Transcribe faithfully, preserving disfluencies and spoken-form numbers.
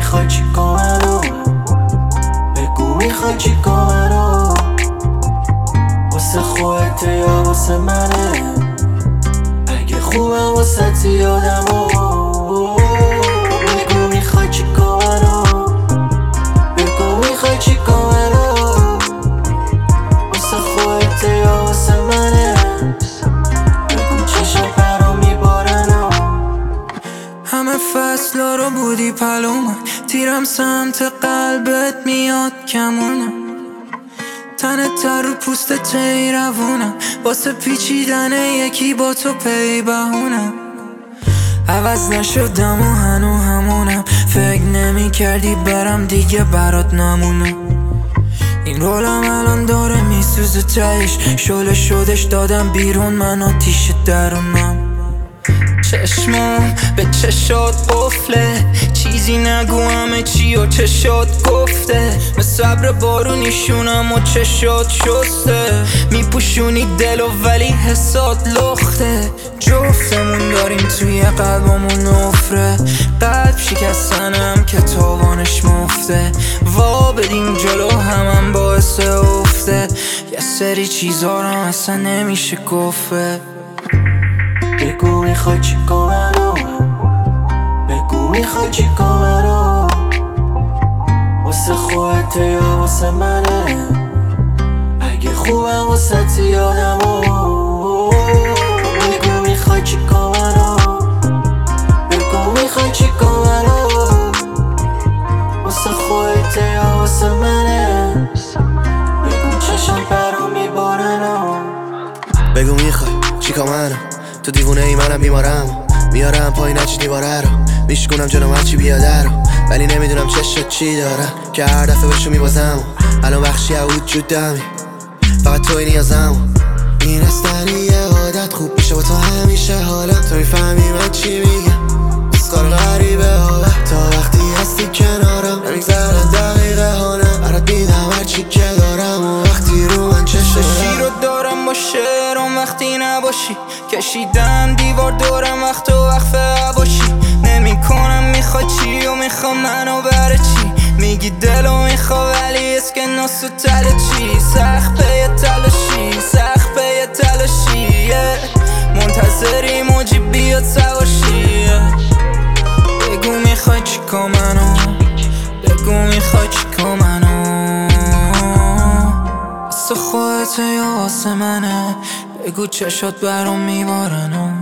میخوای چیکار منو، بگو میخوای چیکار منو، واسه خودت یا واسه منه، اگه خوبم واسه تی یادمو. بگو میخوای چیکار منو، بگو میخوای چیکار منو، واسه خودت یا واسه منه، بگو چشم برام میبارنو. همه فصلا رو بودی پلومه، تیرم سمت قلبت میاد کمونه، تنت رو پوستت روونم، واسه پیچیدن یکی با تو پی بهونم. عوض نشدم و هنو همونم، فکر نمی کردی برم دیگه برات نمونم. این رولم الان داره میسوزه تهش، شله شدش دادم بیرون من آتیش درونم. چشمام به چشات قفله، چیزی نگو همه چی و چشات گفته، مثل ابر بارونیشونم و چشات شسته، میپوشونی دلو ولی حسات لخته. جفتمون داریم توی قلبمون نفره، قلب شکستنم که تاوانش مفته، وا بدیم جلو همم باعث افته، یه سری چیزا رو اصلا نمیشه گفته. بگو میخوای چیکار منو، بگو میخوای چیکار منو، واسه خودت یا واسه منه، اگه خوبم واسه تی یادمو. بگو میخوای چیکار منو، بگو میخوای چیکار منو، واسه خودت یا واسه منه، بگو چشم برام میبارنو. بگو میخوای چیکار منو، تو دیوونه ای منم بیمارم، میارم پایین هرچی دیواره رو، میشکنم جلوم هرچی بیاده رو، ولی نمیدونم چشت چی دارم که هر دفعه بهشو میبازم. الان بخشی از وجودمی، فقط توی نیازم. این استنی یه عادت خوب میشه با تو همیشه حالا، تو میفهمی من چی میگم، اسکار غریبه حالا، تا وقتی هستی کنارم نمیگذرن دقیقه هانم، برات میدم هرچی که دارم و وقتی رو من چشم رو دارم با شعرم وقتی نباشی، کشیدم دیوار دورم وقت و وقفه باشی، نمی کنم میخوای چی و میخوام منو بره چی، میگی دلو میخوا ولی اسکناس و تله چی، سخت به یه تلاشی، سخت به یه تلاشی، منتظری موجی بیاد سواشی. بگو میخوای چیکار منو، بگو میخوای چیکار منو، واسه خودت یا واسه منه، بگو چشات برام میبارنو.